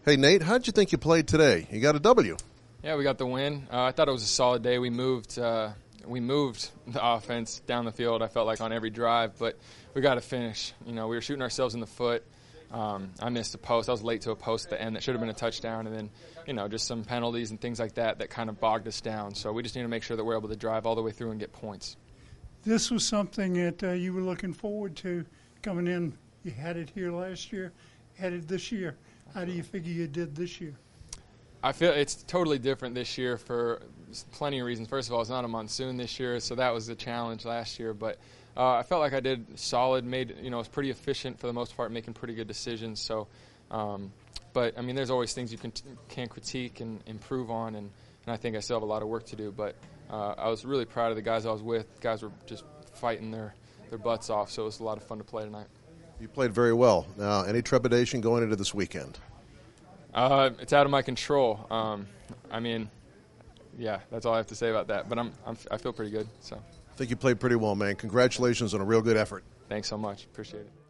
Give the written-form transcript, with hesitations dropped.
Hey, Nate, how'd you think you played today? You got a W. Yeah, we got the win. I thought it was a solid day. We moved the offense down the field, I felt like, on every drive, but we got to finish. We were shooting ourselves in the foot. I missed a post. I was late to a post at the end that should have been a touchdown, and then, just some penalties and things like that kind of bogged us down. So we just need to make sure that we're able to drive all the way through and get points. This was something that you were looking forward to coming in. You had it here last year, had it this year. How do you figure you did this year? I feel it's totally different this year for plenty of reasons. First of all, it's not a monsoon this year, so that was the challenge last year. But I felt like I did solid, was pretty efficient for the most part, making pretty good decisions. So, but, there's always things you can critique and improve on, and I think I still have a lot of work to do. But I was really proud of the guys I was with. The guys were just fighting their butts off, so it was a lot of fun to play tonight. You played very well. Now, any trepidation going into this weekend? It's out of my control. Yeah, that's all I have to say about that. But I feel pretty good. So I think you played pretty well, man. Congratulations on a real good effort. Thanks so much. Appreciate it.